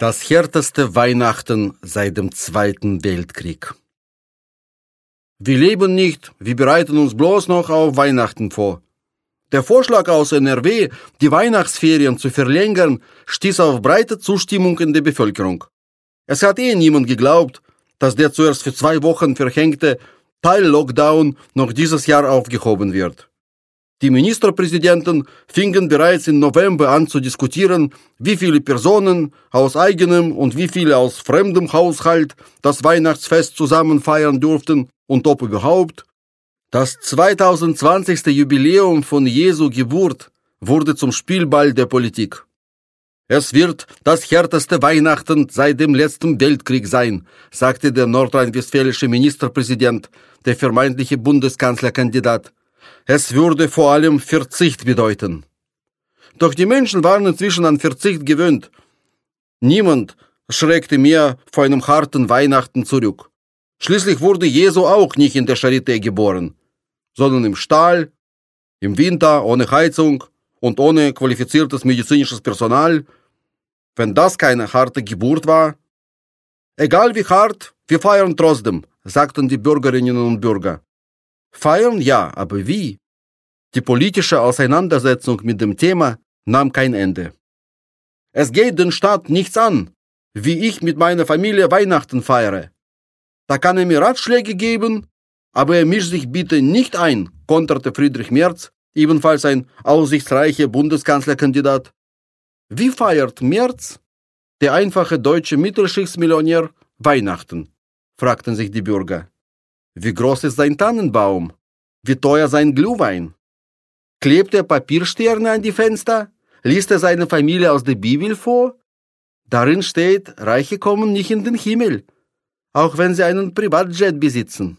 Das härteste Weihnachten seit dem Zweiten Weltkrieg. Wir leben nicht, wir bereiten uns bloß noch auf Weihnachten vor. Der Vorschlag aus NRW, die Weihnachtsferien zu verlängern, stieß auf breite Zustimmung in der Bevölkerung. Es hat niemand geglaubt, dass der zuerst für 2 Wochen verhängte Teil-Lockdown noch dieses Jahr aufgehoben wird. Die Ministerpräsidenten fingen bereits im November an zu diskutieren, wie viele Personen aus eigenem und wie viele aus fremdem Haushalt das Weihnachtsfest zusammen feiern durften und ob überhaupt. Das 2020. Jubiläum von Jesu Geburt wurde zum Spielball der Politik. Es wird das härteste Weihnachten seit dem letzten Weltkrieg sein, sagte der nordrhein-westfälische Ministerpräsident, der vermeintliche Bundeskanzlerkandidat. Es würde vor allem Verzicht bedeuten. Doch die Menschen waren inzwischen an Verzicht gewöhnt. Niemand schreckte mehr vor einem harten Weihnachten zurück. Schließlich wurde Jesu auch nicht in der Charité geboren, sondern im Stall, im Winter, ohne Heizung und ohne qualifiziertes medizinisches Personal. Wenn das keine harte Geburt war? Egal wie hart, wir feiern trotzdem, sagten die Bürgerinnen und Bürger. Feiern ja, aber wie? Die politische Auseinandersetzung mit dem Thema nahm kein Ende. Es geht den Staat nichts an, wie ich mit meiner Familie Weihnachten feiere. Da kann er mir Ratschläge geben, aber er mischt sich bitte nicht ein, konterte Friedrich Merz, ebenfalls ein aussichtsreicher Bundeskanzlerkandidat. Wie feiert Merz, der einfache deutsche Mittelschichtsmillionär, Weihnachten? Fragten sich die Bürger. Wie groß ist sein Tannenbaum? Wie teuer sein Glühwein? Klebt er Papiersterne an die Fenster? Liest er seine Familie aus der Bibel vor? Darin steht, Reiche kommen nicht in den Himmel, auch wenn sie einen Privatjet besitzen.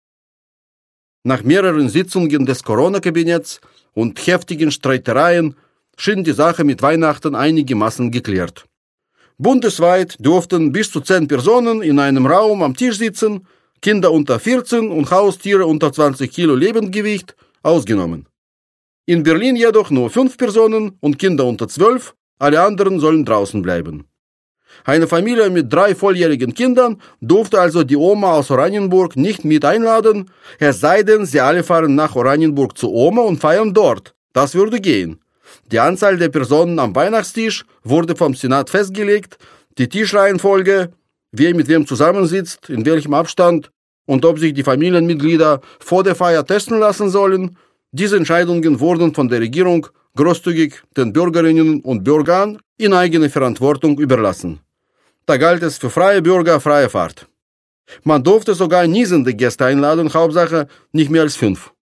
Nach mehreren Sitzungen des Corona-Kabinetts und heftigen Streitereien schien die Sache mit Weihnachten einigermaßen geklärt. Bundesweit durften bis zu 10 Personen in einem Raum am Tisch sitzen, Kinder unter 14 und Haustiere unter 20 Kilo Lebendgewicht ausgenommen. In Berlin jedoch nur 5 Personen und Kinder unter 12, alle anderen sollen draußen bleiben. Eine Familie mit 3 volljährigen Kindern durfte also die Oma aus Oranienburg nicht mit einladen, es sei denn, sie alle fahren nach Oranienburg zu Oma und feiern dort. Das würde gehen. Die Anzahl der Personen am Weihnachtstisch wurde vom Senat festgelegt, die Tischreihenfolge, wer mit wem zusammensitzt, in welchem Abstand und ob sich die Familienmitglieder vor der Feier testen lassen sollen. Diese Entscheidungen wurden von der Regierung großzügig den Bürgerinnen und Bürgern in eigene Verantwortung überlassen. Da galt es für freie Bürger freie Fahrt. Man durfte sogar niesende Gäste einladen, Hauptsache nicht mehr als 5.